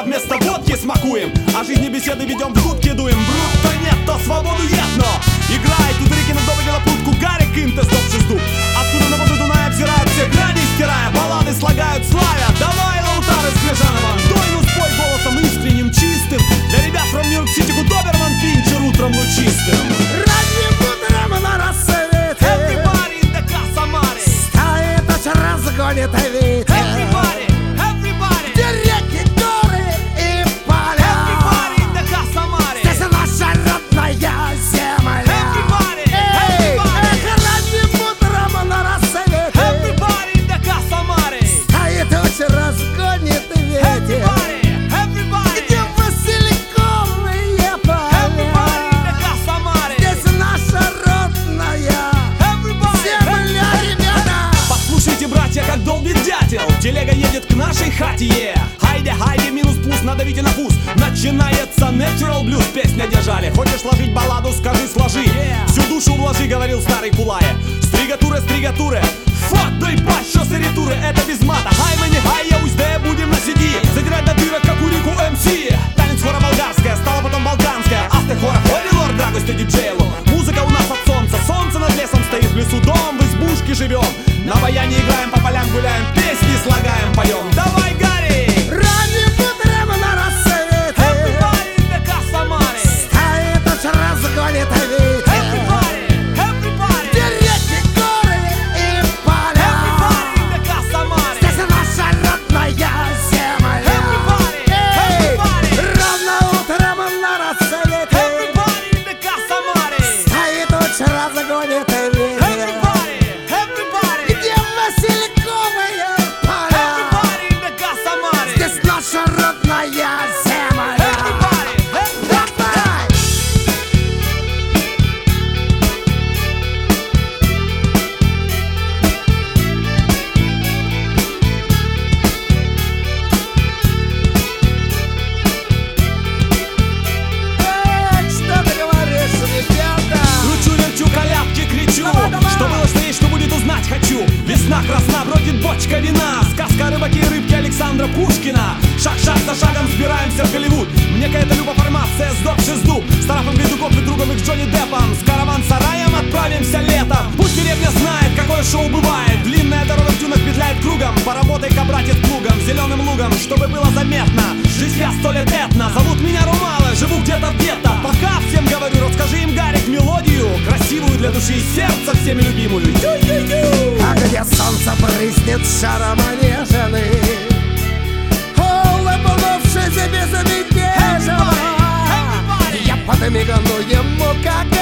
вместо водки смакуем, о жизни беседы ведем, в дудки дуем. Брут-то нет, то свободу нет, но играет тут реки на добрый велопутку Гарик Интес, топ-6 откуда на воду Дуная обзирают все грани, стирая баллады, слагают славя. Давай, Лаутары Скрижанова, дойну спой голосом искренним, чистым. Для ребят from New York City, Доберман Пинчер утром лучистым. Ранним утром на рассвете Everybody in the Casamare, стаи точь разгонит ветер. everybody, everybody, Где реки, горы и поля, everybody in the Casamare, здесь наша родная земля. everybody, Эй, everybody, эх, ранним утром на рассвете everybody in the Casamare, стаи точь разгонит ветер. everybody, everybody, Где васильковые поля, everybody in the Casamare, здесь наша родная everybody, земля, ребята. Послушайте, братья, как долбит дятел. Телега едет к нашей хате, Хайде, хайде, минус плюс, надавите на пус. Начинается Natural Blues, песня держали. Хочешь сложить балладу, скажи, сложи. Всю душу вложи, говорил старый Кулая. Стригатуре, стригатуре, фак, дай пасть, що серітури, это без мата. Хай мені, хай я узде, будем на сиди. Задирать до дырок, как у Рику МС. Танец хора болгарская, стала потом балканская. Асте хора, холи лорд, драгости диджейлу. Музыка у нас от солнца, солнце над лесом стоит, в лесу дом, в избушке живем. На баяне играем, по полям гуляем, песни слагаем, поем. Давай, Гарри! Ранним утром на рассвете Everybody in the Casamare, стаи точь разгонит ветер. everybody, everybody, Где реки, горы и поля, everybody in the Casamare, здесь наша родная земля. everybody, Эй, everybody, ровно утром на рассвете everybody in the Casamare, стаи точь разгонит ветер. everybody, everybody, Где васильковые поля, everybody in the Casamare, здесь наша родная земля. everybody, Давай! Эй, что ты говоришь, ребята? кручу, верчу, колядки кричу. Давай, давай. Что было, что есть, что будет, узнать хочу. Весна красна, бродит бочка вина. Сказка рыбаки и рыбки Александра Пушкина. Шаг за шагом сбираемся в Голливуд. Мне какая-то люба формация с доп-6. С Тарафом Гайдуков и другом их Джонни Деппом. С караван-сараем отправимся летом. Пусть деревня знает, какое шоу бывает. Длинная дорога в дюнах петляет кругом. Поработай-ка, братец, плугом, зеленым лугом, чтобы было заметно. Жизнь я 100 лет этно. Зовут меня Румалы, живу где-то в гетто. Пока всем говорю, расскажи им, Гарик, мелодию красивую для души и сердца, всеми любимую. Ю-ю-ю. А где солнце брызнет шаром онеженный, улыбнувшись безобиднежно, Everybody, everybody. я подмигну ему, как